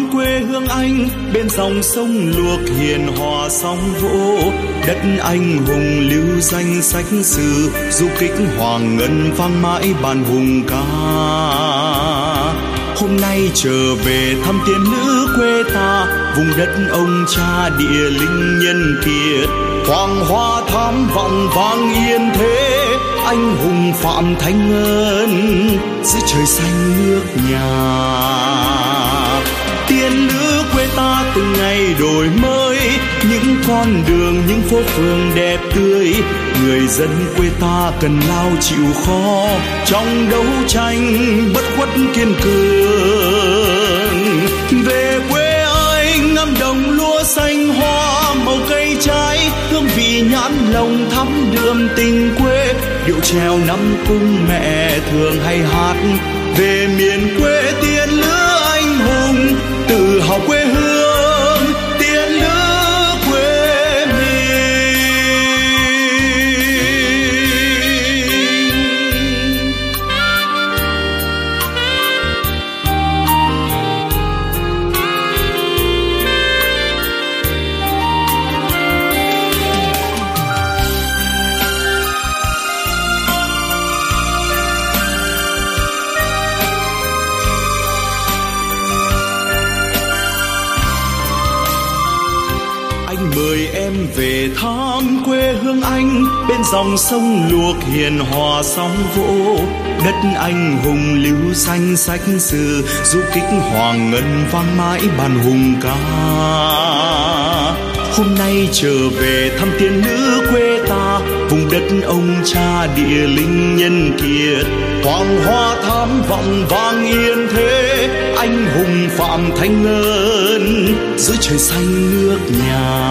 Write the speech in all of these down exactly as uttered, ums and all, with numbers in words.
quê hương anh, bên dòng sông luộc hiền hòa sóng vỗ. Đất anh hùng lưu danh sách sử, du kích hoàng ngân vang mãi bản hùng ca. Hôm nay trở về thăm tiên nữ quê ta, vùng đất ông cha địa linh nhân kiệt. Hoàng hoa thám vọng vang yên thế, anh hùng Phạm Thanh Ngân giữa trời xanh nước nhà. Tiên nữ quê ta từng ngày đổi mới, những con đường những phố phường đẹp tươi. Người dân quê ta cần lao chịu khó, trong đấu tranh bất khuất kiên cường. Về quê anh ngắm đồng lúa xanh hoa, màu cây trái hương vị nhãn lồng thắm đượm tình quê. Điệu trèo năm cung mẹ thường hay hát, về miền quê tiên nữ anh hùng tự hào quê hương, tiên nữ quê mình. Mời em về thăm quê hương anh, bên dòng sông luộc hiền hòa sóng vỗ. Đất anh hùng lưu danh sách sử, du kích hoàng ngân vang mãi bản hùng ca. Hôm nay trở về thăm tiên nữ quê ta, vùng đất ông cha địa linh nhân kiệt. Hoàng hoa thám vọng vang yên thế, anh hùng Phạm Thanh Ngân giữa trời xanh nước nhà.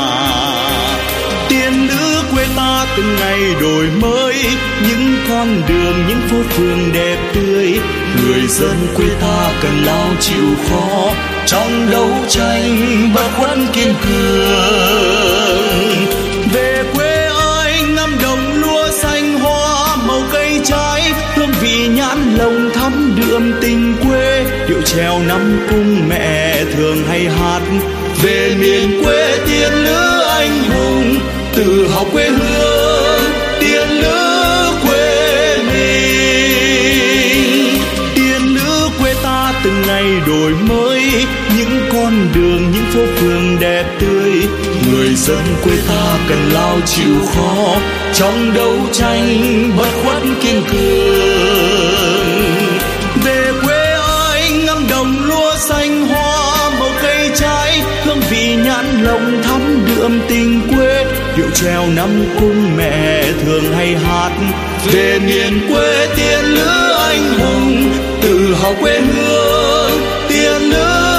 Tiên nữ quê ta từng ngày đổi mới, những con đường những phố phường đẹp tươi. Người dân quê ta cần lao chịu khó, trong đấu tranh bất khuất kiên cường. Về quê anh ngắm đồng lúa xanh hoa, màu cây trái hương vị nhãn lồng thắm đượm tình quê. Điệu trèo năm cung mẹ thường hay hát, về miền quê tiên nữ anh hùng tự hào quê hương, tiên nữ quê mình. Tiên nữ quê ta từng ngày đổi mới, những con đường những phố phường đẹp tươi. Người dân quê ta cần lao chịu khó, trong đấu tranh bất khuất kiên cường. Về quê anh ngắm đồng lúa xanh hoa, màu cây trái hương vị nhãn lồng thắm đượm tình quê. Điệu trèo năm cung mẹ thường hay hát, về miền quê tiên nữ anh hùng tự hào quê hương, tiên nữ